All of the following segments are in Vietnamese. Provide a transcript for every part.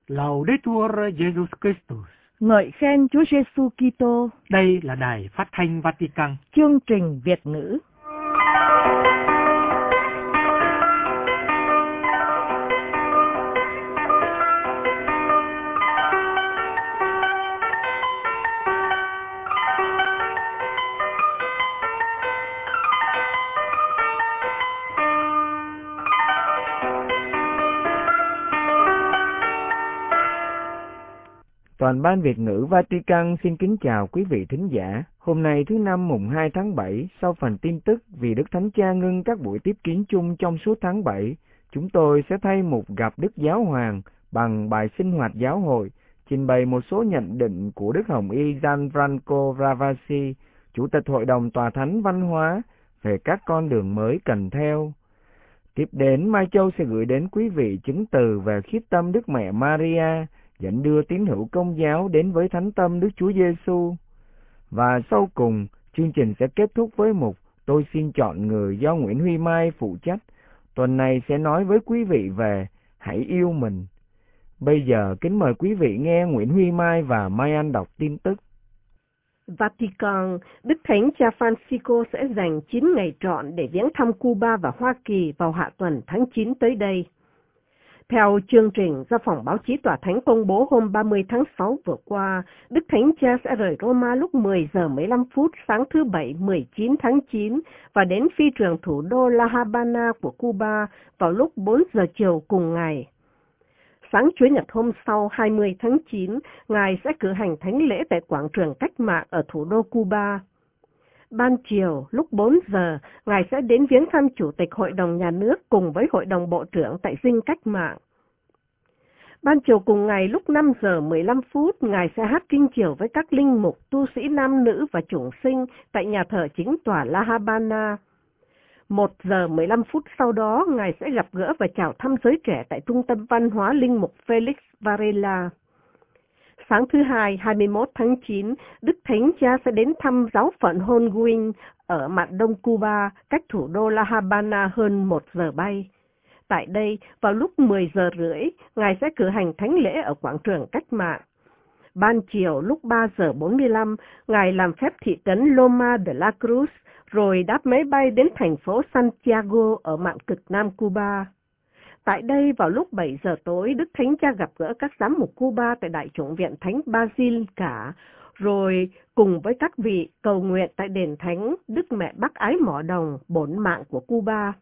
Laudetur Jesus Christus. Ngợi khen Chúa Giêsu Kitô. Đây là đài phát thanh Vatican. Chương trình Việt ngữ. Toàn ban Việt ngữ Vatican xin kính chào quý vị thính giả. Hôm nay thứ Năm mùng 2 tháng 7, sau phần tin tức vì Đức Thánh Cha ngưng các buổi tiếp kiến chung trong suốt tháng 7, chúng tôi sẽ thay mục gặp Đức Giáo Hoàng bằng bài sinh hoạt giáo hội, trình bày một số nhận định của Đức Hồng Y Gianfranco Ravasi, Chủ tịch Hội đồng Tòa Thánh Văn hóa, về các con đường mới cần theo. Tiếp đến, Mai Châu sẽ gửi đến quý vị chứng từ về khiết tâm Đức Mẹ Maria, dẫn đưa tín hữu Công giáo đến với thánh tâm Đức Chúa Giêsu. Và sau cùng, chương trình sẽ kết thúc với mục Tôi xin chọn người do Nguyễn Huy Mai phụ trách. Tuần này sẽ nói với quý vị về Hãy yêu mình. Bây giờ kính mời quý vị nghe Nguyễn Huy Mai và Mai Anh đọc tin tức. Vatican, Đức Thánh Cha Francisco sẽ dành 9 ngày trọn để viếng thăm Cuba và Hoa Kỳ vào hạ tuần tháng 9 tới đây. Theo chương trình do Phòng Báo chí Tòa Thánh công bố hôm 30 tháng 6 vừa qua, Đức Thánh Cha sẽ rời Roma lúc 10 giờ 15 phút sáng thứ Bảy 19 tháng 9 và đến phi trường thủ đô La Habana của Cuba vào lúc 4 giờ chiều cùng ngày. Sáng Chủ nhật hôm sau 20 tháng 9, Ngài sẽ cử hành thánh lễ tại quảng trường Cách mạng ở thủ đô Cuba. Ban chiều, lúc 4 giờ, Ngài sẽ đến viếng thăm Chủ tịch Hội đồng Nhà nước cùng với Hội đồng Bộ trưởng tại Dinh Cách Mạng. Ban chiều cùng ngày, lúc 5 giờ 15 phút, Ngài sẽ hát kinh chiều với các linh mục, tu sĩ nam nữ và chủng sinh tại nhà thờ chính tòa La Habana. 1 giờ 15 phút sau đó, Ngài sẽ gặp gỡ và chào thăm giới trẻ tại Trung tâm Văn hóa Linh mục Felix Varela. Sáng thứ Hai, 21 tháng 9, Đức Thánh Cha sẽ đến thăm giáo phận Holguín ở mạn đông Cuba, cách thủ đô La Habana hơn 1 giờ bay. Tại đây, vào lúc 10 giờ rưỡi, Ngài sẽ cử hành thánh lễ ở quảng trường Cách Mạng. Ban chiều lúc 3 giờ 45, Ngài làm phép thị trấn Loma de la Cruz, rồi đáp máy bay đến thành phố Santiago ở mạn cực Nam Cuba. Tại đây, vào lúc 7 giờ tối, Đức Thánh Cha gặp gỡ các giám mục Cuba tại Đại chủng viện Thánh Basilica, rồi cùng với các vị cầu nguyện tại đền Thánh Đức Mẹ Bác Ái Mỏ Đồng, bổn mạng của Cuba.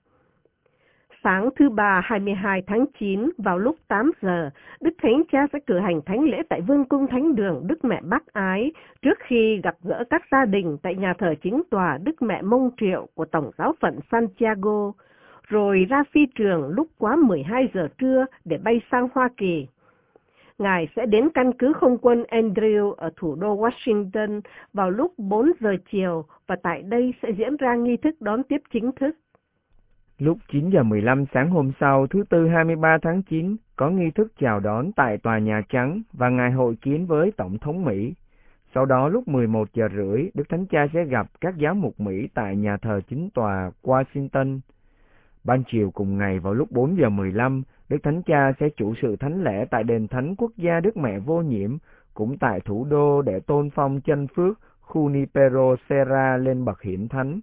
Sáng thứ Ba 22 tháng 9, vào lúc 8 giờ, Đức Thánh Cha sẽ cử hành thánh lễ tại Vương cung Thánh đường Đức Mẹ Bác Ái, trước khi gặp gỡ các gia đình tại nhà thờ chính tòa Đức Mẹ Mông Triệu của Tổng giáo phận Santiago, rồi ra phi trường lúc quá 12 giờ trưa để bay sang Hoa Kỳ. Ngài sẽ đến căn cứ không quân Andrew ở thủ đô Washington vào lúc 4 giờ chiều và tại đây sẽ diễn ra nghi thức đón tiếp chính thức. Lúc 9 giờ 15 sáng hôm sau, thứ Tư 23 tháng 9, có nghi thức chào đón tại Tòa Nhà Trắng và Ngài hội kiến với Tổng thống Mỹ. Sau đó lúc 11 giờ rưỡi, Đức Thánh Cha sẽ gặp các giám mục Mỹ tại nhà thờ chính tòa Washington. Ban chiều cùng ngày vào lúc 4 giờ 15, Đức Thánh Cha sẽ chủ sự thánh lễ tại đền Thánh Quốc gia Đức Mẹ Vô Nhiễm, cũng tại thủ đô để tôn phong chân phước Junipero Serra lên bậc hiển thánh.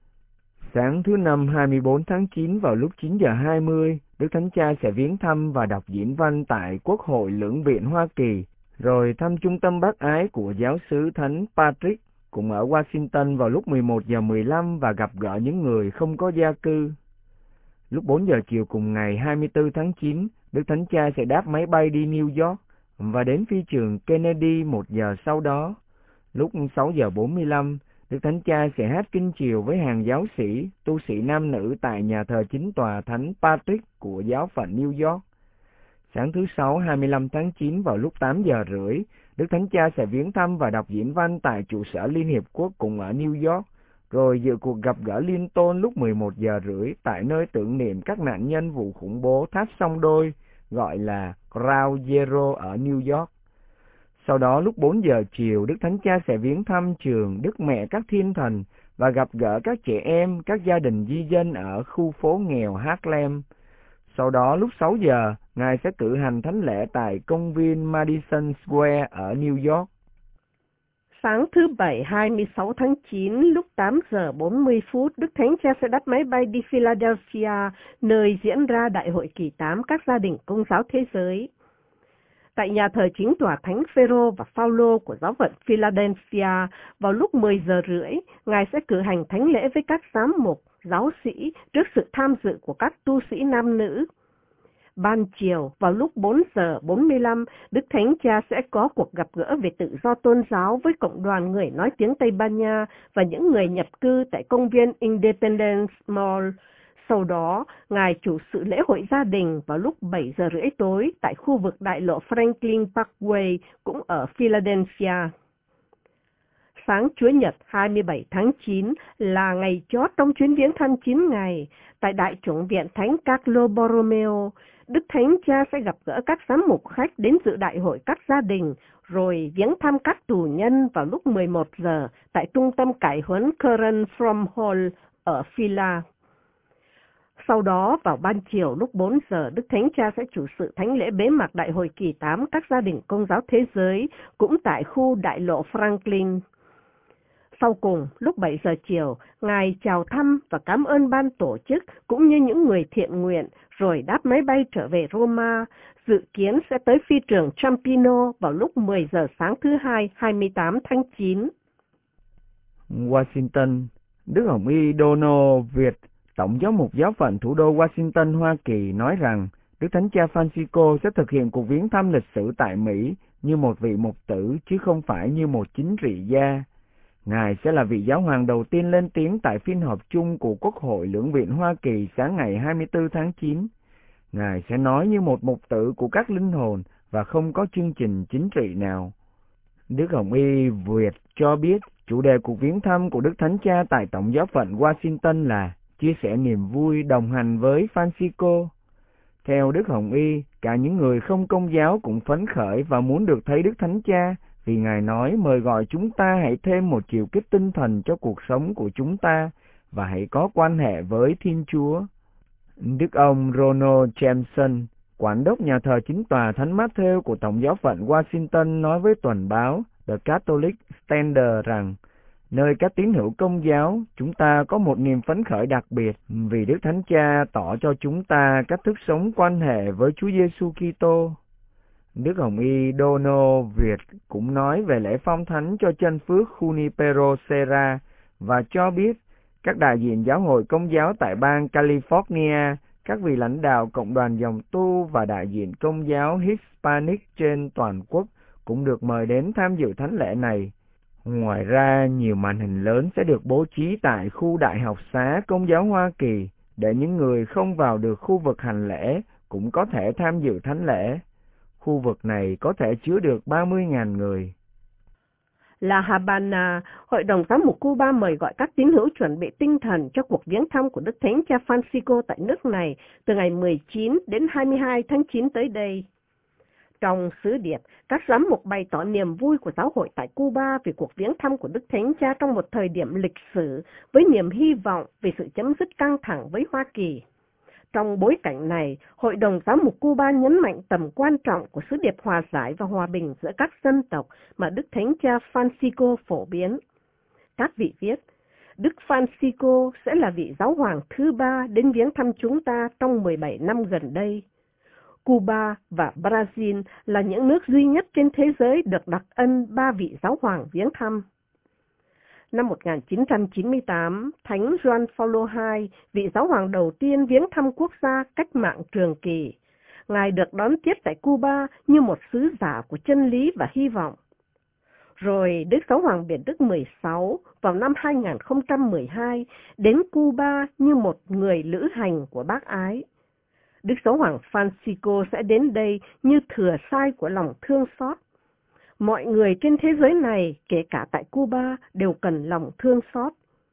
Sáng thứ Năm 24 tháng 9 vào lúc 9 giờ 20, Đức Thánh Cha sẽ viếng thăm và đọc diễn văn tại Quốc hội Lưỡng viện Hoa Kỳ, rồi thăm trung tâm bác ái của giáo xứ Thánh Patrick cũng ở Washington vào lúc 11 giờ 15 và gặp gỡ những người không có gia cư. Lúc 4 giờ chiều cùng ngày 24 tháng 9, Đức Thánh Cha sẽ đáp máy bay đi New York và đến phi trường Kennedy 1 giờ sau đó. Lúc 6 giờ 45, Đức Thánh Cha sẽ hát kinh chiều với hàng giáo sĩ, tu sĩ nam nữ tại nhà thờ chính tòa Thánh Patrick của giáo phận New York. Sáng thứ Sáu 25 tháng 9 vào lúc 8 giờ rưỡi, Đức Thánh Cha sẽ viếng thăm và đọc diễn văn tại trụ sở Liên Hiệp Quốc cũng ở New York, rồi dự cuộc gặp gỡ liên tôn lúc 11 giờ rưỡi tại nơi tưởng niệm các nạn nhân vụ khủng bố tháp Song Đôi, gọi là Ground Zero ở New York. Sau đó lúc 4 giờ chiều, Đức Thánh Cha sẽ viếng thăm trường Đức Mẹ các Thiên Thần và gặp gỡ các trẻ em, các gia đình di dân ở khu phố nghèo Harlem. Sau đó lúc 6 giờ, Ngài sẽ cử hành thánh lễ tại công viên Madison Square ở New York. Sáng thứ Bảy 26 tháng 9 lúc 8 giờ 40 phút, Đức Thánh Cha sẽ đáp máy bay đi Philadelphia, nơi diễn ra Đại hội kỳ 8 các gia đình Công giáo thế giới. Tại nhà thờ chính tòa Thánh Phêrô và Phaolô của giáo phận Philadelphia, vào lúc 10 giờ rưỡi, Ngài sẽ cử hành thánh lễ với các giám mục, giáo sĩ trước sự tham dự của các tu sĩ nam nữ. Ban chiều, vào lúc 4 giờ 45, Đức Thánh Cha sẽ có cuộc gặp gỡ về tự do tôn giáo với cộng đoàn người nói tiếng Tây Ban Nha và những người nhập cư tại công viên Independence Mall. Sau đó, Ngài chủ sự lễ hội gia đình vào lúc 7 giờ rưỡi tối tại khu vực đại lộ Franklin Parkway, cũng ở Philadelphia. Sáng Chúa Nhật 27 tháng 9 là ngày chót trong chuyến viếng thăm 9 ngày. Tại Đại chủng viện Thánh Carlo Borromeo, Đức Thánh Cha sẽ gặp gỡ các giám mục khách đến dự đại hội các gia đình, rồi viếng thăm các tù nhân vào lúc 11 giờ tại trung tâm cải huấn Curran From Hall ở Phila. Sau đó, vào ban chiều lúc 4 giờ, Đức Thánh Cha sẽ chủ sự thánh lễ bế mạc Đại hội kỳ 8 các gia đình Công giáo thế giới, cũng tại khu đại lộ Franklin. Sau cùng, lúc 7 giờ chiều, Ngài chào thăm và cảm ơn ban tổ chức cũng như những người thiện nguyện, rồi đáp máy bay trở về Roma, dự kiến sẽ tới phi trường Ciampino vào lúc 10 giờ sáng thứ Hai 28 tháng 9. Washington, Đức Hồng Y Donald Việt, Tổng giám mục giáo phận thủ đô Washington, Hoa Kỳ nói rằng Đức Thánh Cha Francisco sẽ thực hiện cuộc viếng thăm lịch sử tại Mỹ như một vị mục tử chứ không phải như một chính trị gia. Ngài sẽ là vị giáo hoàng đầu tiên lên tiếng tại phiên họp chung của Quốc hội Lưỡng viện Hoa Kỳ sáng ngày 24 tháng 9. Ngài sẽ nói như một mục tử của các linh hồn và không có chương trình chính trị nào. Đức Hồng Y Việt cho biết chủ đề cuộc viếng thăm của Đức Thánh Cha tại Tổng giáo phận Washington là chia sẻ niềm vui đồng hành với Francisco. Theo Đức Hồng Y, cả những người không công giáo cũng phấn khởi và muốn được thấy Đức Thánh Cha, vì Ngài nói mời gọi chúng ta hãy thêm một chiều kích tinh thần cho cuộc sống của chúng ta và hãy có quan hệ với Thiên Chúa. Đức ông Ronald Jameson, quản đốc nhà thờ chính tòa Thánh Matthew của Tổng giáo phận Washington nói với tuần báo The Catholic Standard rằng nơi các tín hữu công giáo, chúng ta có một niềm phấn khởi đặc biệt vì Đức Thánh Cha tỏ cho chúng ta cách thức sống quan hệ với Chúa Giêsu Kitô. Đức Hồng Y Donald Việt cũng nói về lễ phong thánh cho chân phước Junipero Serra và cho biết các đại diện giáo hội công giáo tại bang California, các vị lãnh đạo cộng đoàn dòng tu và đại diện công giáo Hispanic trên toàn quốc cũng được mời đến tham dự thánh lễ này. Ngoài ra, nhiều màn hình lớn sẽ được bố trí tại khu đại học xá Công giáo Hoa Kỳ để những người không vào được khu vực hành lễ cũng có thể tham dự thánh lễ. Khu vực này có thể chứa được 30.000 người. La Habana, Hội đồng Giám mục Cuba mời gọi các tín hữu chuẩn bị tinh thần cho cuộc viếng thăm của Đức Thánh Cha Francisco tại nước này từ ngày 19 đến 22 tháng 9 tới đây. Trong sứ điệp, các giám mục bày tỏ niềm vui của giáo hội tại Cuba về cuộc viếng thăm của Đức Thánh Cha trong một thời điểm lịch sử với niềm hy vọng về sự chấm dứt căng thẳng với Hoa Kỳ. Trong bối cảnh này, Hội đồng Giám mục Cuba nhấn mạnh tầm quan trọng của sứ điệp hòa giải và hòa bình giữa các dân tộc mà Đức Thánh Cha Francisco phổ biến. Các vị viết, Đức Francisco sẽ là vị giáo hoàng thứ 3 đến viếng thăm chúng ta trong 17 năm gần đây. Cuba và Brazil là những nước duy nhất trên thế giới được đặc ân 3 vị giáo hoàng viếng thăm. Năm 1998, Thánh Gioan Phaolô II, vị giáo hoàng đầu tiên viếng thăm quốc gia cách mạng Trường Kỳ. Ngài được đón tiếp tại Cuba như một sứ giả của chân lý và hy vọng. Rồi Đức Giáo hoàng Biển Đức 16 vào năm 2012 đến Cuba như một người lữ hành của bác ái. Đức Giáo hoàng Francisco sẽ đến đây như thừa sai của lòng thương xót. Mọi người trên thế giới này, kể cả tại Cuba, đều cần lòng thương xót.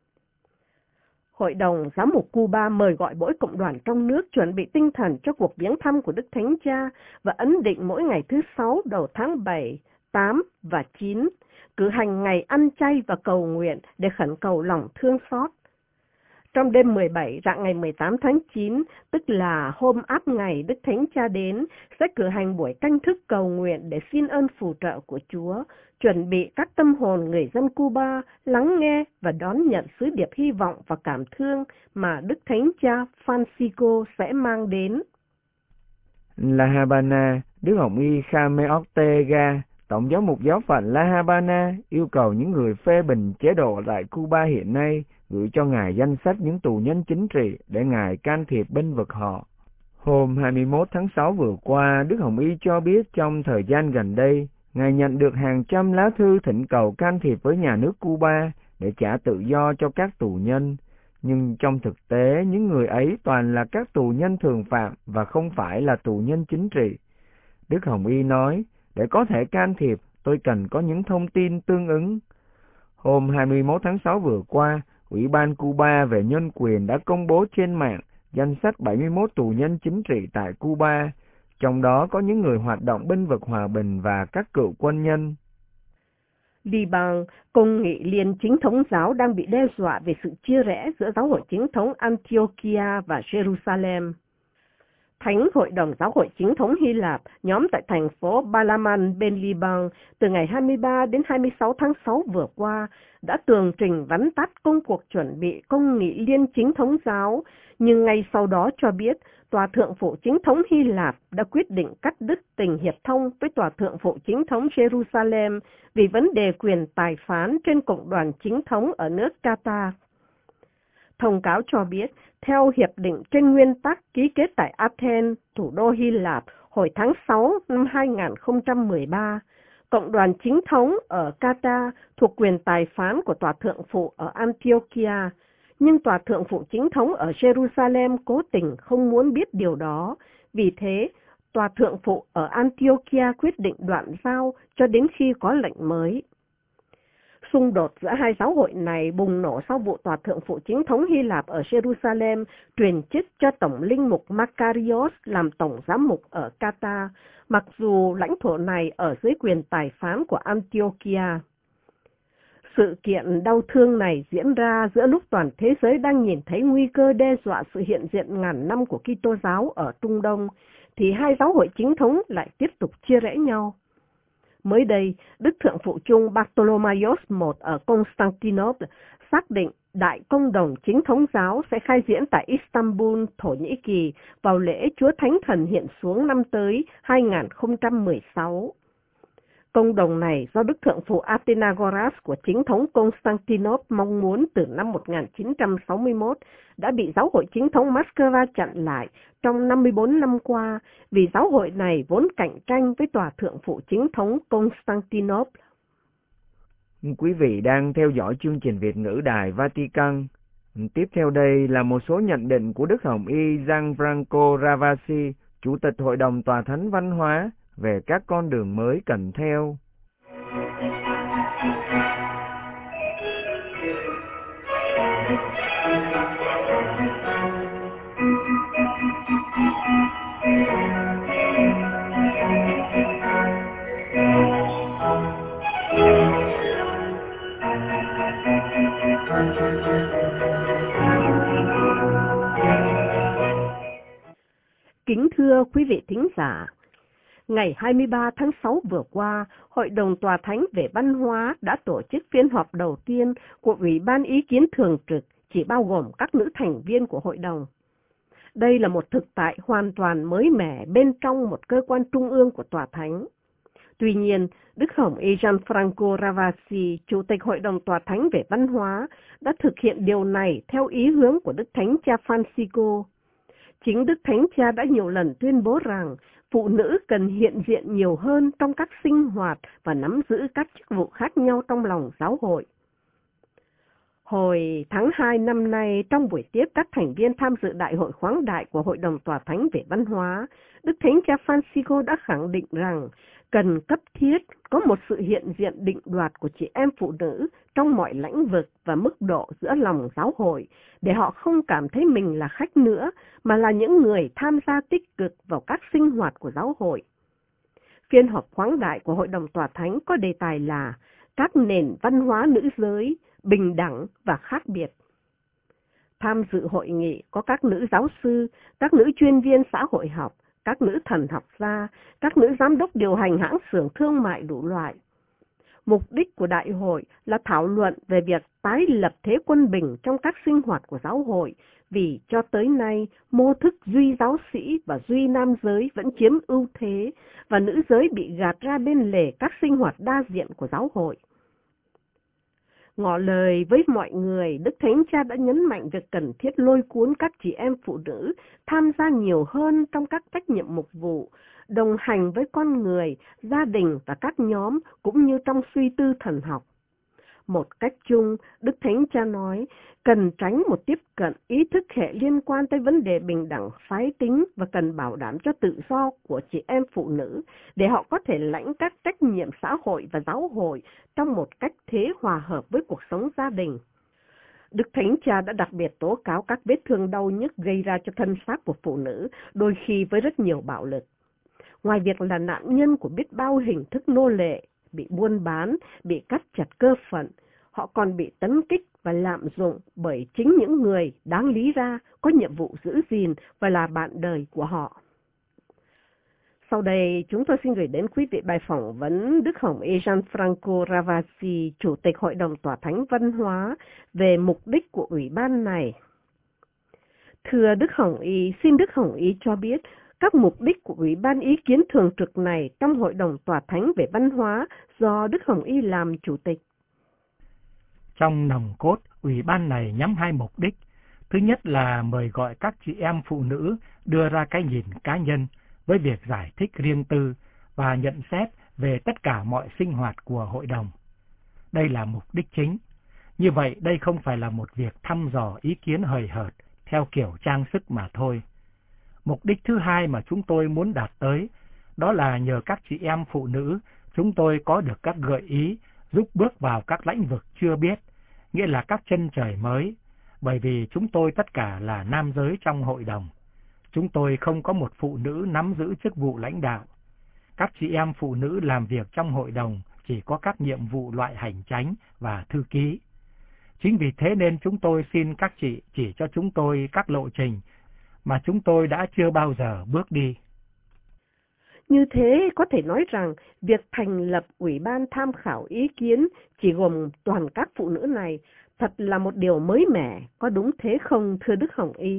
Hội đồng Giám mục Cuba mời gọi mỗi cộng đoàn trong nước chuẩn bị tinh thần cho cuộc viếng thăm của Đức Thánh Cha và ấn định mỗi ngày thứ 6 đầu tháng 7, 8 và 9, cử hành ngày ăn chay và cầu nguyện để khẩn cầu lòng thương xót. Trong đêm 17 rạng ngày 18 tháng 9, tức là hôm áp ngày Đức Thánh Cha đến, sẽ cử hành buổi canh thức cầu nguyện để xin ơn phù trợ của Chúa, chuẩn bị các tâm hồn người dân Cuba lắng nghe và đón nhận sứ điệp hy vọng và cảm thương mà Đức Thánh Cha Francisco sẽ mang đến. La Habana, Đức Hồng Y Jaime Ortega, Tổng giám mục giáo phận La Habana, yêu cầu những người phê bình chế độ tại Cuba hiện nay gửi cho Ngài danh sách những tù nhân chính trị để Ngài can thiệp bênh vực họ. Hôm 21 tháng 6 vừa qua, Đức Hồng Y cho biết trong thời gian gần đây, Ngài nhận được hàng trăm lá thư thỉnh cầu can thiệp với nhà nước Cuba để trả tự do cho các tù nhân. Nhưng trong thực tế, những người ấy toàn là các tù nhân thường phạm và không phải là tù nhân chính trị. Đức Hồng Y nói, để có thể can thiệp, tôi cần có những thông tin tương ứng. Hôm 21 tháng 6 vừa qua, Ủy ban Cuba về nhân quyền đã công bố trên mạng danh sách 71 tù nhân chính trị tại Cuba, trong đó có những người hoạt động bênh vực hòa bình và các cựu quân nhân. Liban, Công nghị Liên Chính thống giáo đang bị đe dọa về sự chia rẽ giữa giáo hội chính thống Antiochia và Jerusalem. Thánh Hội đồng Giáo hội Chính thống Hy Lạp, nhóm tại thành phố Balaman bên Liban, từ ngày 23 đến 26 tháng 6 vừa qua, đã tường trình vắn tắt công cuộc chuẩn bị Công nghị Liên Chính thống giáo, nhưng ngay sau đó cho biết Tòa Thượng phụ Chính thống Hy Lạp đã quyết định cắt đứt tình hiệp thông với Tòa Thượng phụ Chính thống Jerusalem vì vấn đề quyền tài phán trên Cộng đoàn Chính thống ở nước Qatar. Thông cáo cho biết, theo hiệp định trên nguyên tắc ký kết tại Athens, thủ đô Hy Lạp, hồi tháng 6 năm 2013, Cộng đoàn Chính thống ở Qatar thuộc quyền tài phán của Tòa Thượng phụ ở Antiochia, nhưng Tòa Thượng phụ Chính thống ở Jerusalem cố tình không muốn biết điều đó. Vì thế, Tòa Thượng phụ ở Antiochia quyết định đoạn giao cho đến khi có lệnh mới. Xung đột giữa hai giáo hội này bùng nổ sau vụ Tòa Thượng phụ Chính thống Hy Lạp ở Jerusalem truyền chức cho Tổng linh mục Makarios làm Tổng giám mục ở Qatar, mặc dù lãnh thổ này ở dưới quyền tài phán của Antiochia. Sự kiện đau thương này diễn ra giữa lúc toàn thế giới đang nhìn thấy nguy cơ đe dọa sự hiện diện ngàn năm của Kitô giáo ở Trung Đông, thì hai giáo hội chính thống lại tiếp tục chia rẽ nhau. Mới đây, Đức Thượng phụ Chung Bartolomaios I ở Constantinople xác định Đại Công đồng Chính thống giáo sẽ khai diễn tại Istanbul, Thổ Nhĩ Kỳ vào lễ Chúa Thánh Thần hiện xuống năm tới 2016. Công đồng này do Đức Thượng phụ Athenagoras của Chính thống Constantinople mong muốn từ năm 1961 đã bị giáo hội Chính thống Moscow chặn lại trong 54 năm qua vì giáo hội này vốn cạnh tranh với Tòa Thượng phụ Chính thống Constantinople. Quý vị đang theo dõi chương trình Việt ngữ Đài Vatican. Tiếp theo đây là một số nhận định của Đức Hồng Y Gianfranco Ravasi, Chủ tịch Hội đồng Tòa Thánh Văn hóa, về các con đường mới cần theo. Kính thưa quý vị thính giả, ngày 23 tháng 6 vừa qua, Hội đồng Tòa Thánh về Văn hóa đã tổ chức phiên họp đầu tiên của Ủy ban Ý kiến Thường trực, chỉ bao gồm các nữ thành viên của Hội đồng. Đây là một thực tại hoàn toàn mới mẻ bên trong một cơ quan trung ương của Tòa Thánh. Tuy nhiên, Đức Hồng Y Gianfranco Ravasi, Chủ tịch Hội đồng Tòa Thánh về Văn hóa, đã thực hiện điều này theo ý hướng của Đức Thánh Cha Francisco. Chính Đức Thánh Cha đã nhiều lần tuyên bố rằng phụ nữ cần hiện diện nhiều hơn trong các sinh hoạt và nắm giữ các chức vụ khác nhau trong lòng giáo hội. Hồi tháng 2 năm nay, trong buổi tiếp các thành viên tham dự đại hội khoáng đại của Hội đồng Tòa Thánh về Văn hóa, Đức Thánh Cha Francisco đã khẳng định rằng cần cấp thiết có một sự hiện diện định đoạt của chị em phụ nữ trong mọi lĩnh vực và mức độ giữa lòng giáo hội, để họ không cảm thấy mình là khách nữa, mà là những người tham gia tích cực vào các sinh hoạt của giáo hội. Phiên họp khoáng đại của Hội đồng Tòa Thánh có đề tài là các nền văn hóa nữ giới, bình đẳng và khác biệt. Tham dự hội nghị có các nữ giáo sư, các nữ chuyên viên xã hội học, các nữ thần học gia, các nữ giám đốc điều hành hãng xưởng thương mại đủ loại. Mục đích của đại hội là thảo luận về việc tái lập thế quân bình trong các sinh hoạt của giáo hội, vì cho tới nay mô thức duy giáo sĩ và duy nam giới vẫn chiếm ưu thế và nữ giới bị gạt ra bên lề các sinh hoạt đa diện của giáo hội. Ngỏ lời với mọi người, Đức Thánh Cha đã nhấn mạnh việc cần thiết lôi cuốn các chị em phụ nữ tham gia nhiều hơn trong các trách nhiệm mục vụ, đồng hành với con người, gia đình và các nhóm, cũng như trong suy tư thần học. Một cách chung, Đức Thánh Cha nói, cần tránh một tiếp cận ý thức hệ liên quan tới vấn đề bình đẳng phái tính và cần bảo đảm cho tự do của chị em phụ nữ để họ có thể lãnh các trách nhiệm xã hội và giáo hội trong một cách thế hòa hợp với cuộc sống gia đình. Đức Thánh Cha đã đặc biệt tố cáo các vết thương đau nhức gây ra cho thân xác của phụ nữ, đôi khi với rất nhiều bạo lực. Ngoài việc là nạn nhân của biết bao hình thức nô lệ, bị buôn bán, bị cắt chặt cơ phận, họ còn bị tấn kích và lạm dụng bởi chính những người đáng lý ra có nhiệm vụ giữ gìn và là bạn đời của họ. Sau đây, chúng tôi xin gửi đến quý vị bài phỏng vấn Đức Hồng Y Gianfranco Ravasi, Chủ tịch Hội đồng Tòa Thánh Văn hóa, về mục đích của Ủy ban này. Thưa Đức Hồng Y, xin Đức Hồng Y cho biết các mục đích của Ủy ban ý kiến thường trực này trong Hội đồng Tòa Thánh về Văn hóa do Đức Hồng Y làm Chủ tịch. Trong nòng cốt, Ủy ban này nhắm hai mục đích. Thứ nhất là mời gọi các chị em phụ nữ đưa ra cái nhìn cá nhân với việc giải thích riêng tư và nhận xét về tất cả mọi sinh hoạt của hội đồng. Đây là mục đích chính. Như vậy, đây không phải là một việc thăm dò ý kiến hời hợt theo kiểu trang sức mà thôi. Mục đích thứ hai mà chúng tôi muốn đạt tới, đó là nhờ các chị em phụ nữ, chúng tôi có được các gợi ý giúp bước vào các lĩnh vực chưa biết, nghĩa là các chân trời mới, bởi vì chúng tôi tất cả là nam giới trong hội đồng. Chúng tôi không có một phụ nữ nắm giữ chức vụ lãnh đạo. Các chị em phụ nữ làm việc trong hội đồng chỉ có các nhiệm vụ loại hành chánh và thư ký. Chính vì thế nên chúng tôi xin các chị chỉ cho chúng tôi các lộ trình mà chúng tôi đã chưa bao giờ bước đi. Như thế, có thể nói rằng việc thành lập Ủy ban tham khảo ý kiến chỉ gồm toàn các phụ nữ này thật là một điều mới mẻ, có đúng thế không, thưa Đức Hồng Y?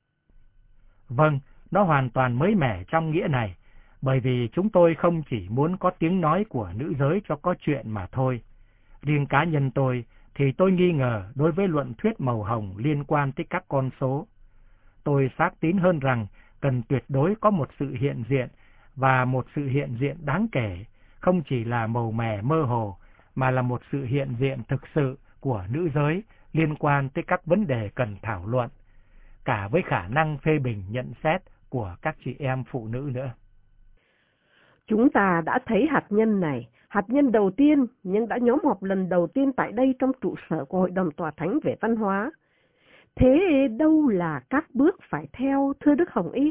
Vâng, nó hoàn toàn mới mẻ trong nghĩa này, bởi vì chúng tôi không chỉ muốn có tiếng nói của nữ giới cho có chuyện mà thôi. Riêng cá nhân tôi thì tôi nghi ngờ đối với luận thuyết màu hồng liên quan tới các con số. Tôi xác tín hơn rằng cần tuyệt đối có một sự hiện diện, và một sự hiện diện đáng kể, không chỉ là màu mè mơ hồ, mà là một sự hiện diện thực sự của nữ giới liên quan tới các vấn đề cần thảo luận, cả với khả năng phê bình nhận xét của các chị em phụ nữ nữa. Chúng ta đã thấy hạt nhân này, hạt nhân đầu tiên, nhưng đã nhóm họp lần đầu tiên tại đây trong trụ sở của Hội đồng Tòa Thánh về Văn hóa. Thế đâu là các bước phải theo, thưa Đức Hồng Y?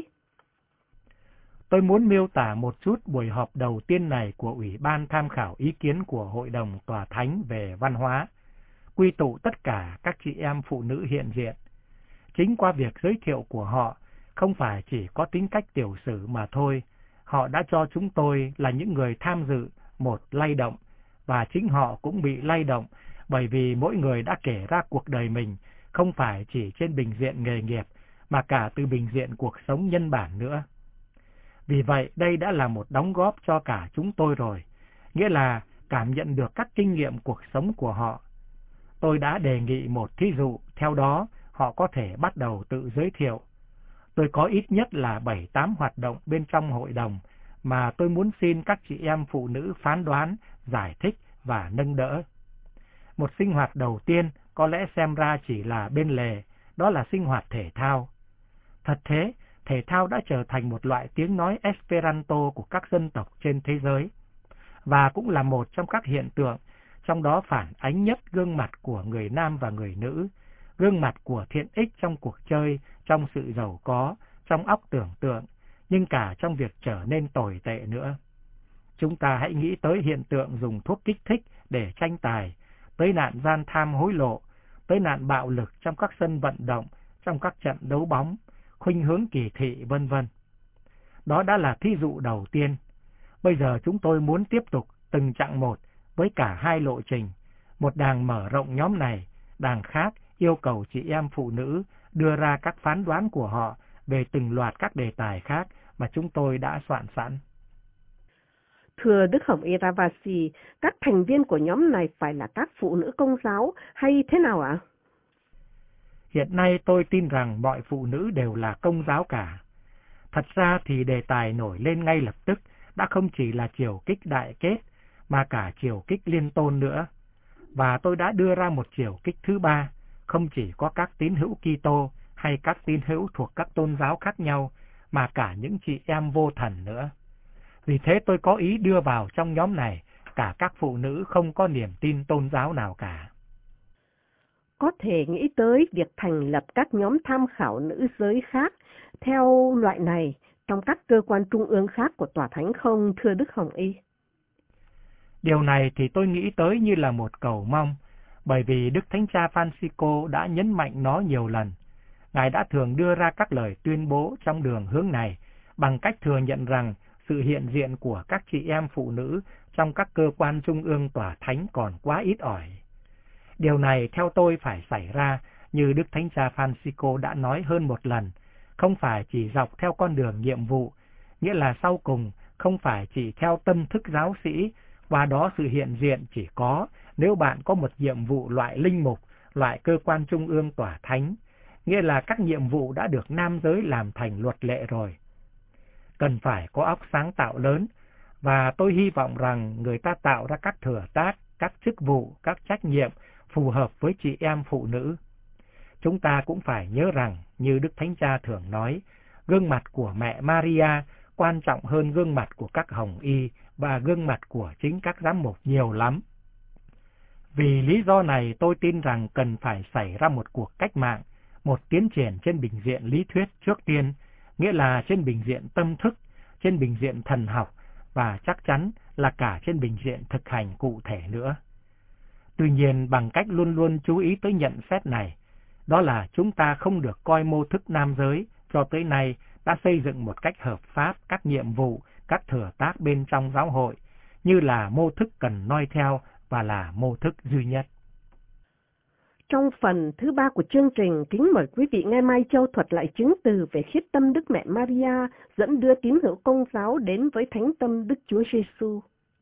Tôi muốn miêu tả một chút buổi họp đầu tiên này của Ủy ban tham khảo ý kiến của Hội đồng Tòa Thánh về Văn hóa, quy tụ tất cả các chị em phụ nữ hiện diện. Chính qua việc giới thiệu của họ, không phải chỉ có tính cách tiểu sử mà thôi, họ đã cho chúng tôi là những người tham dự một lay động, và chính họ cũng bị lay động, bởi vì mỗi người đã kể ra cuộc đời mình, không phải chỉ trên bình diện nghề nghiệp, mà cả từ bình diện cuộc sống nhân bản nữa. Vì vậy, đây đã là một đóng góp cho cả chúng tôi rồi, nghĩa là cảm nhận được các kinh nghiệm cuộc sống của họ. Tôi đã đề nghị một thí dụ, theo đó họ có thể bắt đầu tự giới thiệu. Tôi có ít nhất là 7-8 hoạt động bên trong hội đồng mà tôi muốn xin các chị em phụ nữ phán đoán, giải thích và nâng đỡ. Một sinh hoạt đầu tiên có lẽ xem ra chỉ là bên lề, đó là sinh hoạt thể thao. Thật thế, thể thao đã trở thành một loại tiếng nói Esperanto của các dân tộc trên thế giới, và cũng là một trong các hiện tượng, trong đó phản ánh nhất gương mặt của người nam và người nữ, gương mặt của thiện ích trong cuộc chơi, trong sự giàu có, trong óc tưởng tượng, nhưng cả trong việc trở nên tồi tệ nữa. Chúng ta hãy nghĩ tới hiện tượng dùng thuốc kích thích để tranh tài, tới nạn gian tham hối lộ, tới nạn bạo lực trong các sân vận động, trong các trận đấu bóng, khuynh hướng kỳ thị vân vân. Đó đã là thí dụ đầu tiên. Bây giờ chúng tôi muốn tiếp tục từng chặng một với cả hai lộ trình. Một đàng mở rộng nhóm này, đàng khác yêu cầu chị em phụ nữ đưa ra các phán đoán của họ về từng loạt các đề tài khác mà chúng tôi đã soạn sẵn. Thưa Đức Hồng Y Ravasi, các thành viên của nhóm này phải là các phụ nữ Công giáo hay thế nào ạ? Hiện nay tôi tin rằng mọi phụ nữ đều là Công giáo cả. Thật ra thì đề tài nổi lên ngay lập tức đã không chỉ là chiều kích đại kết, mà cả chiều kích liên tôn nữa. Và tôi đã đưa ra một chiều kích thứ ba, không chỉ có các tín hữu Kitô hay các tín hữu thuộc các tôn giáo khác nhau, mà cả những chị em vô thần nữa. Vì thế tôi có ý đưa vào trong nhóm này cả các phụ nữ không có niềm tin tôn giáo nào cả. Có thể nghĩ tới việc thành lập các nhóm tham khảo nữ giới khác theo loại này trong các cơ quan trung ương khác của Tòa Thánh không, thưa Đức Hồng Y? Điều này thì tôi nghĩ tới như là một cầu mong, bởi vì Đức Thánh Cha Francisco đã nhấn mạnh nó nhiều lần. Ngài đã thường đưa ra các lời tuyên bố trong đường hướng này bằng cách thừa nhận rằng sự hiện diện của các chị em phụ nữ trong các cơ quan trung ương Tòa Thánh còn quá ít ỏi. Điều này theo tôi phải xảy ra như Đức Thánh Cha Francisco đã nói hơn một lần, không phải chỉ dọc theo con đường nhiệm vụ, nghĩa là sau cùng không phải chỉ theo tâm thức giáo sĩ, và đó sự hiện diện chỉ có nếu bạn có một nhiệm vụ loại linh mục, loại cơ quan trung ương Tòa Thánh, nghĩa là các nhiệm vụ đã được nam giới làm thành luật lệ rồi. Cần phải có óc sáng tạo lớn, và tôi hy vọng rằng người ta tạo ra các thừa tác, các chức vụ, các trách nhiệm phù hợp với chị em phụ nữ. Chúng ta cũng phải nhớ rằng, như Đức Thánh Cha thường nói, gương mặt của mẹ Maria quan trọng hơn gương mặt của các hồng y và gương mặt của chính các giám mục nhiều lắm. Vì lý do này tôi tin rằng cần phải xảy ra một cuộc cách mạng, một tiến triển trên bình diện lý thuyết trước tiên, nghĩa là trên bình diện tâm thức, trên bình diện thần học và chắc chắn là cả trên bình diện thực hành cụ thể nữa. Tuy nhiên bằng cách luôn luôn chú ý tới nhận xét này, đó là chúng ta không được coi mô thức nam giới cho tới nay đã xây dựng một cách hợp pháp các nhiệm vụ, các thừa tác bên trong giáo hội, như là mô thức cần noi theo và là mô thức duy nhất. Trong phần thứ 3 của chương trình, kính mời quý vị nghe Mai Châu thuật lại chứng từ về khiết tâm Đức Mẹ Maria dẫn đưa tín hữu Công giáo đến với thánh tâm Đức Chúa Giêsu.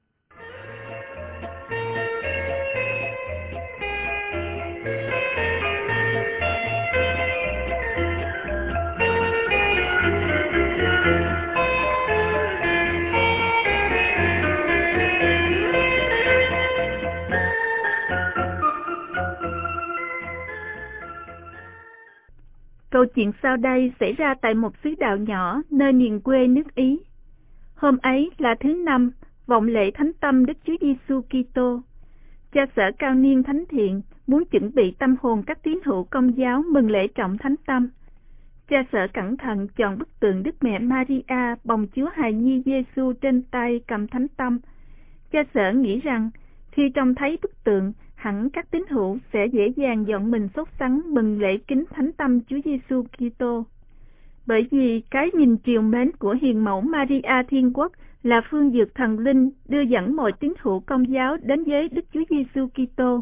Câu chuyện sau đây xảy ra tại một xứ đạo nhỏ nơi miền quê nước Ý. Hôm ấy là thứ Năm, vọng lễ Thánh Tâm Đức Chúa Giêsu Kitô. Cha sở cao niên thánh thiện muốn chuẩn bị tâm hồn các tín hữu Công giáo mừng lễ trọng Thánh Tâm. Cha sở cẩn thận chọn bức tượng Đức Mẹ Maria bồng Chúa hài nhi Giêsu trên tay cầm Thánh Tâm. Cha sở nghĩ rằng khi trông thấy bức tượng, hẳn các tín hữu sẽ dễ dàng dọn mình sốt sắng mừng lễ kính Thánh Tâm Chúa Giêsu Kitô. Bởi vì cái nhìn trìu mến của hiền mẫu Maria Thiên Quốc là phương dược thần linh đưa dẫn mọi tín hữu Công giáo đến với Đức Chúa Giêsu Kitô.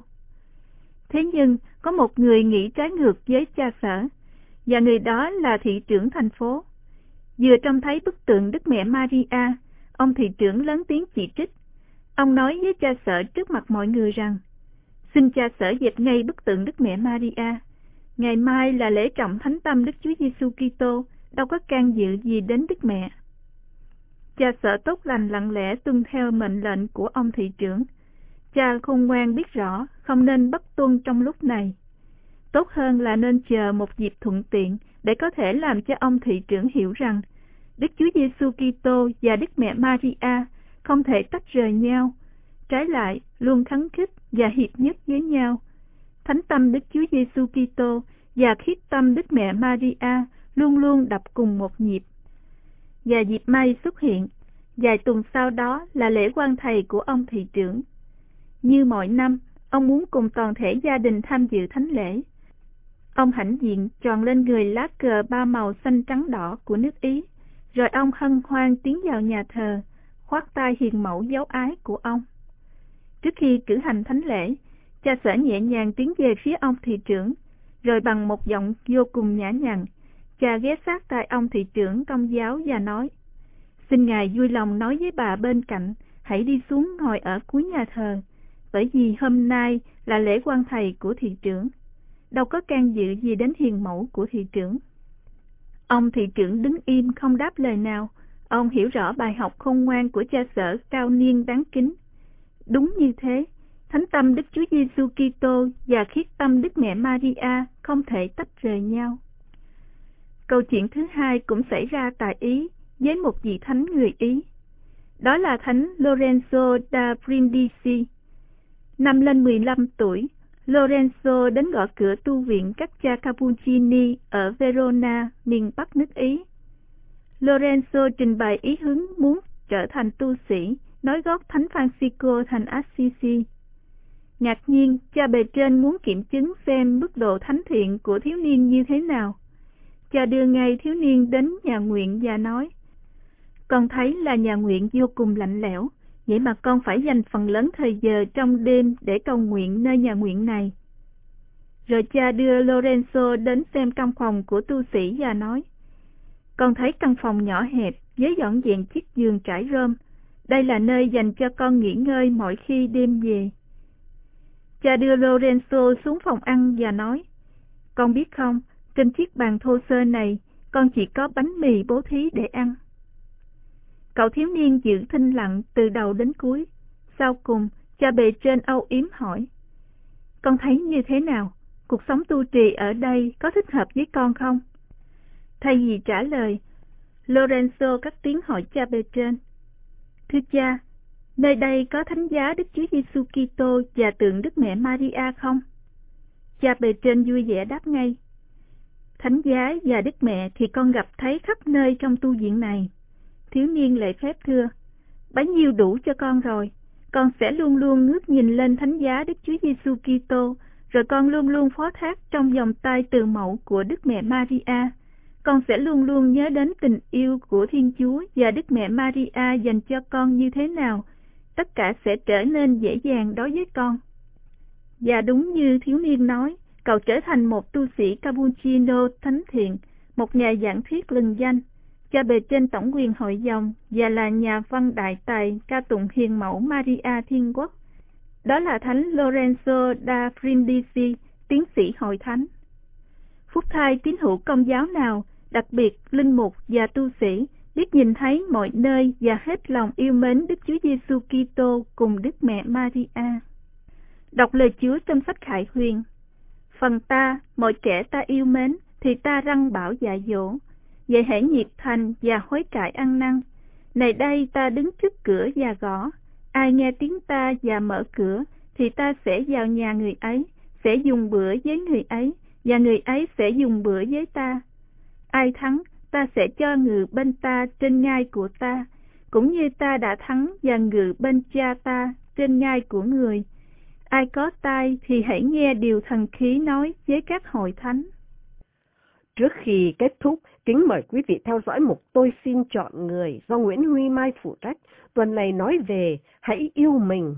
Thế nhưng có một người nghĩ trái ngược với cha sở, và người đó là thị trưởng thành phố. Vừa trông thấy bức tượng Đức Mẹ Maria, ông thị trưởng lớn tiếng chỉ trích. Ông nói với cha sở trước mặt mọi người rằng: "Xin cha sở dẹp ngay bức tượng Đức Mẹ Maria. Ngày mai là lễ trọng Thánh Tâm Đức Chúa Giêsu Kitô, đâu có can dự gì đến Đức Mẹ." Cha sở tốt lành lặng lẽ tuân theo mệnh lệnh của ông thị trưởng. Cha khôn ngoan biết rõ không nên bất tuân trong lúc này. Tốt hơn là nên chờ một dịp thuận tiện để có thể làm cho ông thị trưởng hiểu rằng Đức Chúa Giêsu Kitô và Đức Mẹ Maria không thể tách rời nhau, trái lại luôn khắng khích và hiệp nhất với nhau. Thánh tâm Đức Chúa Giêsu Kitô và khiết tâm Đức Mẹ Maria luôn luôn đập cùng một nhịp. Và dịp may xuất hiện, vài tuần sau đó là lễ quan thầy của ông thị trưởng. Như mọi năm, ông muốn cùng toàn thể gia đình tham dự thánh lễ. Ông hãnh diện tròn lên người lá cờ ba màu xanh trắng đỏ của nước Ý, rồi ông hân hoan tiến vào nhà thờ, khoác tay hiền mẫu dấu ái của ông. Trước khi cử hành thánh lễ, cha Sở nhẹ nhàng tiến về phía ông thị trưởng, rồi bằng một giọng vô cùng nhã nhặn, cha ghé sát tai ông thị trưởng công giáo và nói: "Xin ngài vui lòng nói với bà bên cạnh, hãy đi xuống ngồi ở cuối nhà thờ, bởi vì hôm nay là lễ quan thầy của thị trưởng, đâu có can dự gì đến hiền mẫu của thị trưởng." Ông thị trưởng đứng im không đáp lời nào. Ông hiểu rõ bài học khôn ngoan của cha Sở cao niên đáng kính. Đúng như thế, thánh tâm Đức Chúa Giêsu Kitô và khiết tâm Đức Mẹ Maria không thể tách rời nhau. Câu chuyện thứ hai cũng xảy ra tại Ý với một vị thánh người Ý. Đó là thánh Lorenzo da Brindisi. Năm lên 15 tuổi, Lorenzo đến gõ cửa tu viện các cha Cappuccini ở Verona, miền Bắc nước Ý. Lorenzo trình bày ý hướng muốn trở thành tu sĩ, nối gót thánh Francisco thành Assisi. Ngạc nhiên, cha bề trên muốn kiểm chứng xem mức độ thánh thiện của thiếu niên như thế nào. Cha đưa ngay thiếu niên đến nhà nguyện và nói: "Con thấy là nhà nguyện vô cùng lạnh lẽo, vậy mà con phải dành phần lớn thời giờ trong đêm để cầu nguyện nơi nhà nguyện này." Rồi cha đưa Lorenzo đến xem căn phòng của tu sĩ và nói: "Con thấy căn phòng nhỏ hẹp với dọn dẹn chiếc giường trải rơm. Đây là nơi dành cho con nghỉ ngơi mỗi khi đêm về." Cha đưa Lorenzo xuống phòng ăn và nói: "Con biết không, trên chiếc bàn thô sơ này, con chỉ có bánh mì bố thí để ăn." Cậu thiếu niên giữ thinh lặng từ đầu đến cuối. Sau cùng, cha bề trên âu yếm hỏi: "Con thấy như thế nào? Cuộc sống tu trì ở đây có thích hợp với con không?" Thay vì trả lời, Lorenzo cất tiếng hỏi cha bề trên: "Thưa cha, nơi đây có thánh giá Đức Chúa Giêsu Kitô và tượng Đức Mẹ Maria không?" Cha bề trên vui vẻ đáp ngay: "Thánh giá và Đức Mẹ thì con gặp thấy khắp nơi trong tu viện này." Thiếu niên lễ phép thưa: "Bấy nhiêu đủ cho con rồi. Con sẽ luôn luôn ngước nhìn lên thánh giá Đức Chúa Giêsu Kitô, rồi con luôn luôn phó thác trong vòng tay từ mẫu của Đức Mẹ Maria. Con sẽ luôn luôn nhớ đến tình yêu của Thiên Chúa và Đức Mẹ Maria dành cho con như thế nào. Tất cả sẽ trở nên dễ dàng đối với con." Và đúng như thiếu niên nói, cậu trở thành một tu sĩ Cappuccino thánh thiện, một nhà giảng thuyết lừng danh, cha bề trên tổng quyền hội dòng và là nhà văn đại tài ca tụng hiền mẫu Maria Thiên Quốc. Đó là thánh Lorenzo da Brindisi, tiến sĩ hội thánh. Phúc thay tín hữu Công giáo nào, đặc biệt linh mục và tu sĩ, biết nhìn thấy mọi nơi và hết lòng yêu mến Đức Chúa Giêsu Kitô cùng Đức Mẹ Maria. Đọc lời Chúa trong sách Khải Huyền: "Phần ta, mọi kẻ ta yêu mến, thì ta răn bảo dạy dỗ. Vậy hãy nhiệt thành và hối cải ăn năn. Này đây ta đứng trước cửa và gõ. Ai nghe tiếng ta và mở cửa, thì ta sẽ vào nhà người ấy, sẽ dùng bữa với người ấy, và người ấy sẽ dùng bữa với ta. Ai thắng, ta sẽ cho ngự bên ta trên ngai của ta, cũng như ta đã thắng và ngự bên cha ta trên ngai của người. Ai có tai thì hãy nghe điều thần khí nói với các hội thánh." Trước khi kết thúc, kính mời quý vị theo dõi mục Tôi Xin Chọn Người do Nguyễn Huy Mai phụ trách. Tuần này nói về hãy yêu mình.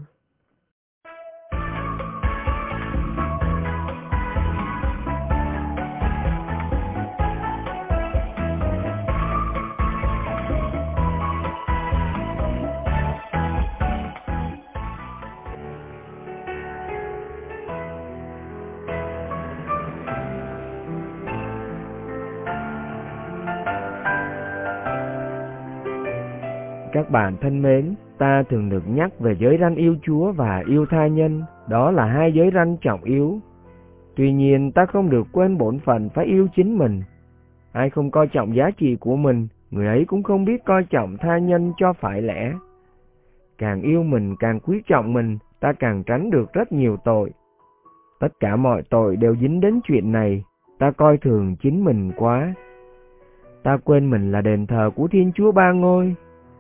Các bạn thân mến, ta thường được nhắc về giới răn yêu Chúa và yêu tha nhân, đó là hai giới răn trọng yếu. Tuy nhiên, ta không được quên bổn phận phải yêu chính mình. Ai không coi trọng giá trị của mình, người ấy cũng không biết coi trọng tha nhân cho phải lẽ. Càng yêu mình, càng quý trọng mình, ta càng tránh được rất nhiều tội. Tất cả mọi tội đều dính đến chuyện này, ta coi thường chính mình quá. Ta quên mình là đền thờ của Thiên Chúa Ba Ngôi.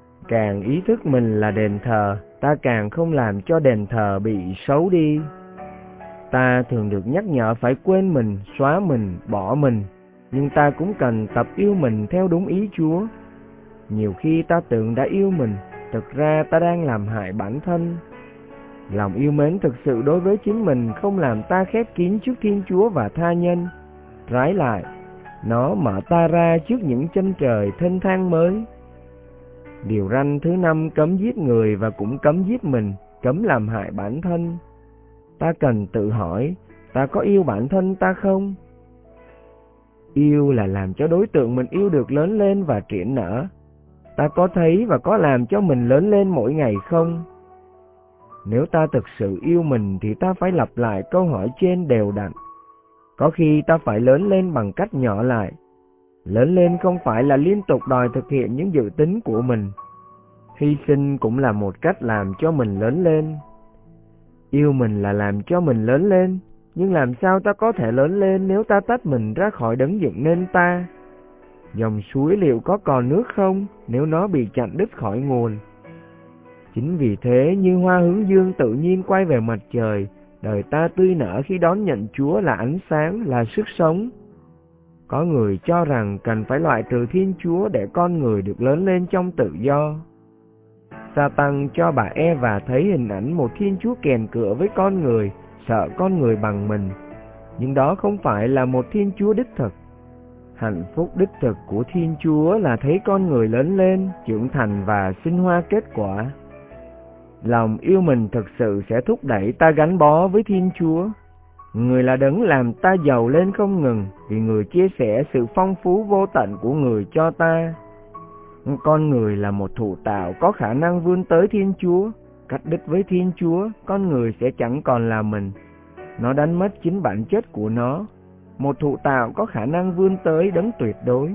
Càng ý thức mình là đền thờ, ta càng không làm cho đền thờ bị xấu đi. Ta thường được nhắc nhở phải quên mình, xóa mình, bỏ mình, nhưng ta cũng cần tập yêu mình theo đúng ý Chúa. Nhiều khi ta tưởng đã yêu mình, thực ra ta đang làm hại bản thân. Lòng yêu mến thực sự đối với chính mình không làm ta khép kín trước Thiên Chúa và tha nhân. Trái lại, nó mở ta ra trước những chân trời thênh thang mới. Điều răn thứ 5 cấm giết người và cũng cấm giết mình, cấm làm hại bản thân. Ta cần tự hỏi, ta có yêu bản thân ta không? Yêu là làm cho đối tượng mình yêu được lớn lên và triển nở. Ta có thấy và có làm cho mình lớn lên mỗi ngày không? Nếu ta thực sự yêu mình thì ta phải lặp lại câu hỏi trên đều đặn. Có khi ta phải lớn lên bằng cách nhỏ lại. Lớn lên không phải là liên tục đòi thực hiện những dự tính của mình. Hy sinh cũng là một cách làm cho mình lớn lên. Yêu mình là làm cho mình lớn lên, nhưng làm sao ta có thể lớn lên nếu ta tách mình ra khỏi đấng dựng nên ta? Dòng suối liệu có còn nước không nếu nó bị chặn đứt khỏi nguồn? Chính vì thế, như hoa hướng dương tự nhiên quay về mặt trời, đời ta tươi nở khi đón nhận Chúa là ánh sáng, là sức sống. Có người cho rằng cần phải loại trừ Thiên Chúa để con người được lớn lên trong tự do. Sa-tăng cho bà Eva thấy hình ảnh một Thiên Chúa kèn cựa với con người, sợ con người bằng mình. Nhưng đó không phải là một Thiên Chúa đích thực. Hạnh phúc đích thực của Thiên Chúa là thấy con người lớn lên, trưởng thành và sinh hoa kết quả. Lòng yêu mình thực sự sẽ thúc đẩy ta gắn bó với Thiên Chúa. Người là đấng làm ta giàu lên không ngừng, vì người chia sẻ sự phong phú vô tận của người cho ta. Con người là một thụ tạo có khả năng vươn tới Thiên Chúa. Cắt đứt với Thiên Chúa, con người sẽ chẳng còn là mình. Nó đánh mất chính bản chất của nó. Một thụ tạo có khả năng vươn tới đấng tuyệt đối.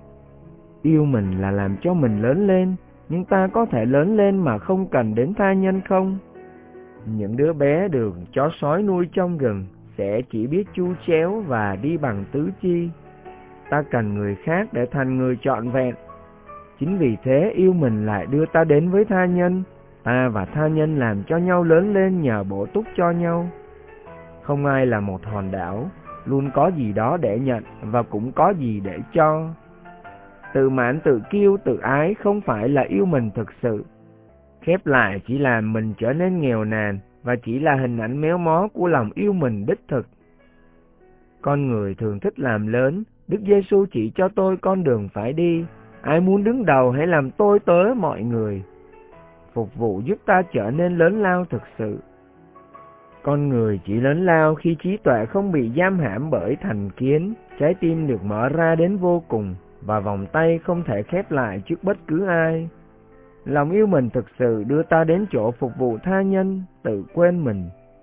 Yêu mình là làm cho mình lớn lên, nhưng ta có thể lớn lên mà không cần đến tha nhân không? Những đứa bé được chó sói nuôi trong rừng sẽ chỉ biết chu chéo và đi bằng tứ chi. Ta cần người khác để thành người trọn vẹn. Chính vì thế yêu mình lại đưa ta đến với tha nhân. Ta và tha nhân làm cho nhau lớn lên nhờ bổ túc cho nhau. Không ai là một hòn đảo, luôn có gì đó để nhận và cũng có gì để cho. Tự mãn, tự kiêu, tự ái không phải là yêu mình thực sự. Khép lại chỉ làm mình trở nên nghèo nàn và chỉ là hình ảnh méo mó của lòng yêu mình đích thực. Con người thường thích làm lớn. Đức Giêsu chỉ cho tôi con đường phải đi. Ai muốn đứng đầu hãy làm tôi tớ mọi người. Phục vụ giúp ta trở nên lớn lao thực sự. Con người chỉ lớn lao khi trí tuệ không bị giam hãm bởi thành kiến, trái tim được mở ra đến vô cùng và vòng tay không thể khép lại trước bất cứ ai. Lòng yêu mình thực sự đưa ta đến chỗ phục vụ tha nhân, tự quên mình.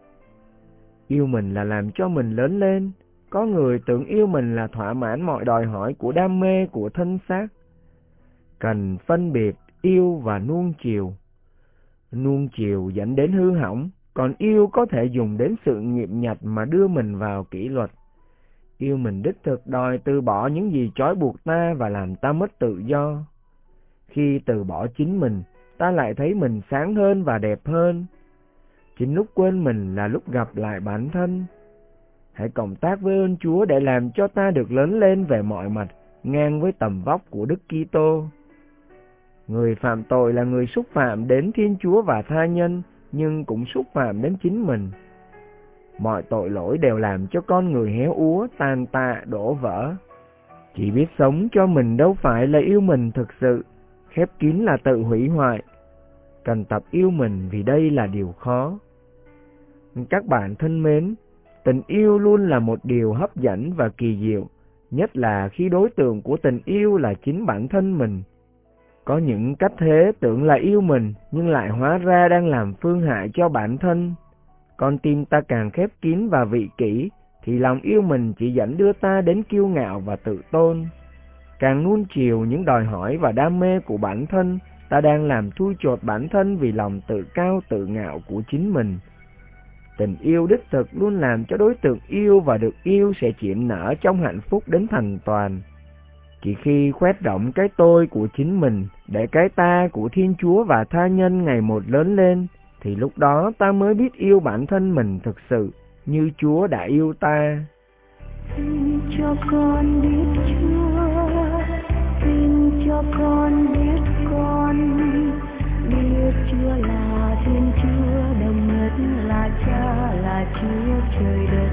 Yêu mình là làm cho mình lớn lên. Có người tưởng yêu mình là thỏa mãn mọi đòi hỏi của đam mê của thân xác. Cần phân biệt yêu và nuông chiều. Nuông chiều dẫn đến hư hỏng, còn yêu có thể dùng đến sự nghiệm nhặt mà đưa mình vào kỷ luật. Yêu mình đích thực đòi từ bỏ những gì trói buộc ta và làm ta mất tự do. Khi từ bỏ chính mình, ta lại thấy mình sáng hơn và đẹp hơn. Chính lúc quên mình là lúc gặp lại bản thân. Hãy cộng tác với ơn Chúa để làm cho ta được lớn lên về mọi mặt, ngang với tầm vóc của Đức Kitô. Người phạm tội là người xúc phạm đến Thiên Chúa và tha nhân, nhưng cũng xúc phạm đến chính mình. Mọi tội lỗi đều làm cho con người héo úa, tàn tạ, đổ vỡ. Chỉ biết sống cho mình đâu phải là yêu mình thực sự, khép kín là tự hủy hoại. Cần tập yêu mình vì đây là điều khó. Các bạn thân mến, tình yêu luôn là một điều hấp dẫn và kỳ diệu, nhất là khi đối tượng của tình yêu là chính bản thân mình. Có những cách thế tưởng là yêu mình, nhưng lại hóa ra đang làm phương hại cho bản thân. Con tim ta càng khép kín và vị kỷ, thì lòng yêu mình chỉ dẫn đưa ta đến kiêu ngạo và tự tôn. Càng nuông chiều những đòi hỏi và đam mê của bản thân, ta đang làm thui chột bản thân vì lòng tự cao tự ngạo của chính mình. Tình yêu đích thực luôn làm cho đối tượng yêu và được yêu sẽ triển nở trong hạnh phúc đến thành toàn. Chỉ khi khoét rộng cái tôi của chính mình để cái ta của Thiên Chúa và tha nhân ngày một lớn lên, thì lúc đó ta mới biết yêu bản thân mình thực sự như Chúa đã yêu ta. Xin cho con biết Chúa, xin cho con biết Chúa là Thiên Chúa đồng nhất, là Cha, là Chúa trời đất.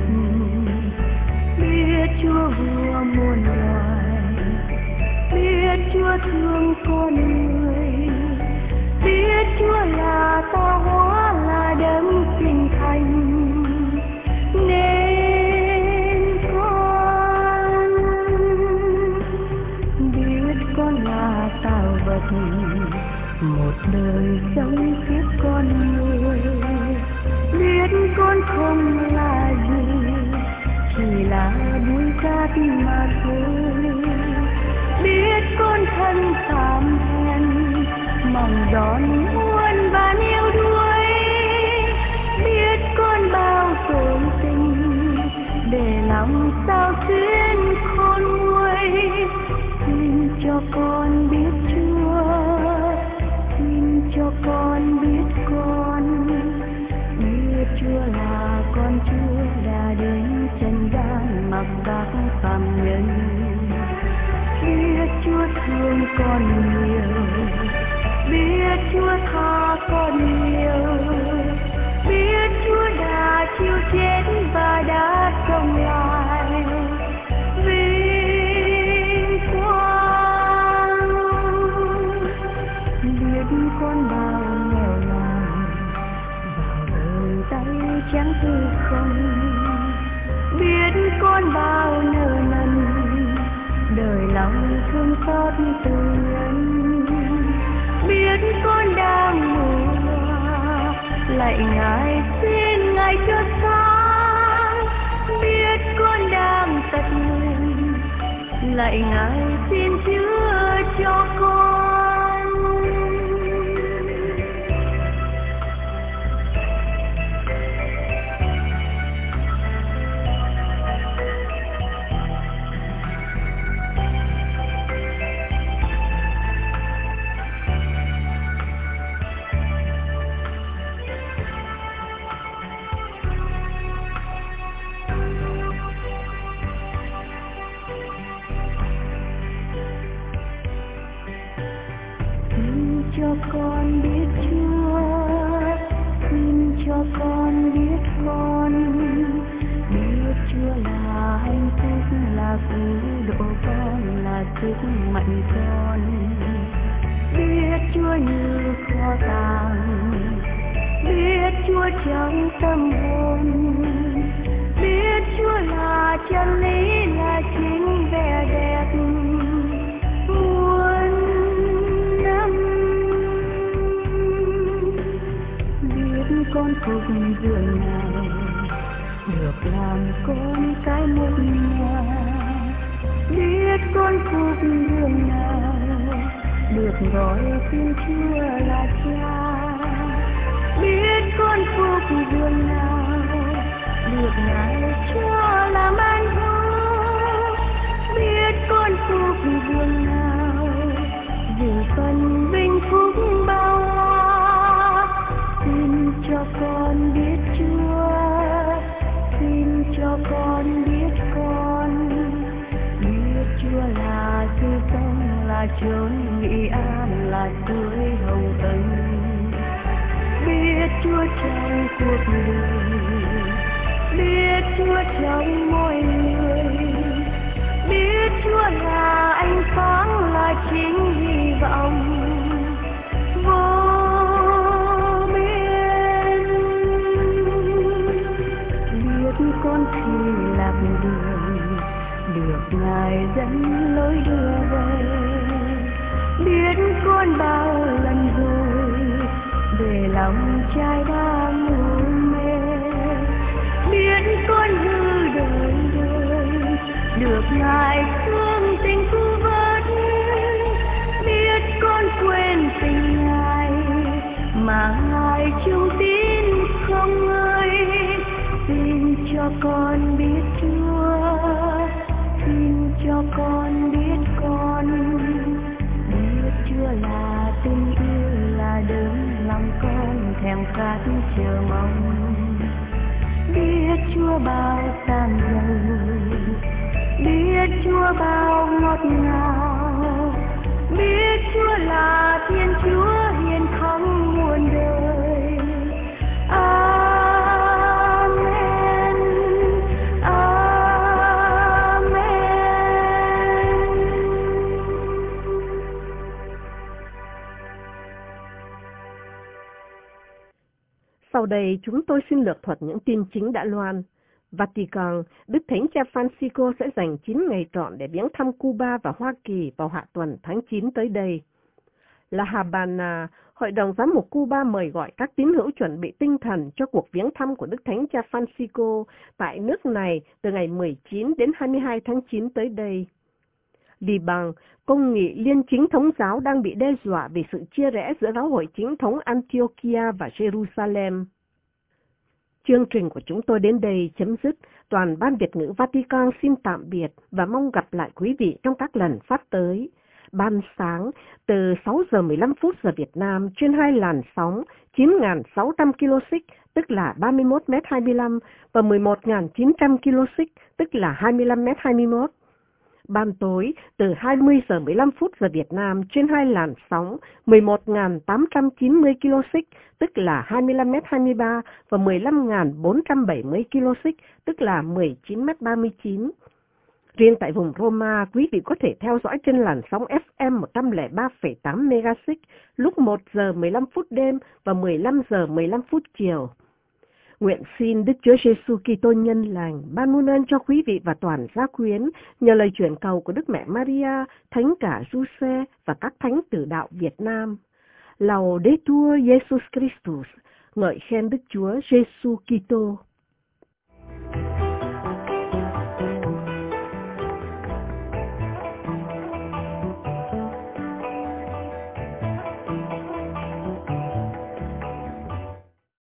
Biết Chúa vua muôn loài, biết Chúa thương con người, biết Chúa là tạo hóa, là đấng sinh thành. Nên con biết con là tạo vật, một đời sống kiếp con người. Biết con không là gì, chỉ là bụi cát mà thôi. Biết con thân phàm hèn, mong đón muôn vàn yêu đuổi. Biết con bao tổn tình, để lòng sao xuyên khôn nguôi. Xin cho con biết Chúa, xin cho con biết Chúa là con Chúa đã đến trần gian mặc xác phàm nhân. Biết Chúa thương con nhiều, biết Chúa tha con nhiều, biết Chúa đã chịu chết và đã sống lại. Vinh quang biết con bao nghèo nàn, vào đời tay chẳng tư không. Biết con bao nợ nần, đời lòng thương xót từ nhân. Biết con đang ngủ loa, lạy Ngài xin Ngài cho sáng. Biết con đang tật nguyền, lạy Ngài xin chữa cho con. Cho con biết Chúa, xin cho con biết Chúa là hạnh phúc, là cứu độ con, là sức mạnh con. Biết Chúa như kho tàng, biết Chúa trong tâm hồn, biết Chúa là chân lý, là chính vẻ đẹp. Con phục dường nào được làm con cái một nhà, biết con phục dường nào được gọi tên Chúa là Cha, biết con phục dường nào được Ngài cho làm anh hùng, biết con phục dường nào dự phần vinh phúc bao la. Xin cho con biết Chúa, xin cho con biết Chúa là sự sống, là chốn nghỉ an, là suối hồng ân. Biết Chúa trong cuộc đời, biết Chúa trong mỗi người, biết Chúa là ánh sáng, là chính hy vọng vô. Con thì lạc đường, được Ngài dẫn lối đưa về. Biết con bao lần rồi, để lòng trai đang ngủ mê. Biết con hư đời đời, được Ngài thương tình cứu vớt. Biết con quên tình Ngài, mà Ngài chung tín không ngơi. Xin cho con biết Chúa, xin cho con biết Chúa là tình yêu, là đấng lòng con thèm khát chờ mong. biết Chúa bao sang giàu, biết Chúa bao ngọt ngào, biết Chúa là Thiên Chúa hiền khắp muôn đời. Amen, amen. Sau đây chúng tôi xin lược thuật những tin chính đã loan. Vatican, Đức Thánh Cha Francisco sẽ dành 9 ngày trọn để viếng thăm Cuba và Hoa Kỳ vào hạ tuần tháng 9 tới đây. La Habana, Hội đồng Giám mục Cuba mời gọi các tín hữu chuẩn bị tinh thần cho cuộc viếng thăm của Đức Thánh Cha Francisco tại nước này từ ngày 19 đến 22 tháng 9 tới đây. Liban, Công nghị Liên Chính thống giáo đang bị đe dọa vì sự chia rẽ giữa giáo hội chính thống Antiochia và Jerusalem. Chương trình của chúng tôi đến đây chấm dứt. Toàn ban Việt ngữ Vatican xin tạm biệt và mong gặp lại quý vị trong các lần phát tới. Ban sáng từ 6 giờ 15 phút giờ Việt Nam trên 2 làn sóng 9.600 kHz tức là 31m25 và 11.900 kHz tức là 25m21. Ban tối từ 20 giờ 15 phút giờ Việt Nam trên 2 làn sóng 11.890 kHz tức là 25m23 và 15.470 kHz tức là 19m39. Riêng tại vùng Roma, quý vị có thể theo dõi trên làn sóng FM 103,8 MHz lúc 1 giờ 15 phút đêm và 15 giờ 15 phút chiều. Nguyện xin Đức Chúa Giêsu Kitô nhân lành ban muôn ơn cho quý vị và toàn gia quyến nhờ lời chuyển cầu của Đức Mẹ Maria, Thánh cả Giuse và các thánh tử đạo Việt Nam. Laudetur Jesus Christus, ngợi khen Đức Chúa Giêsu Kitô.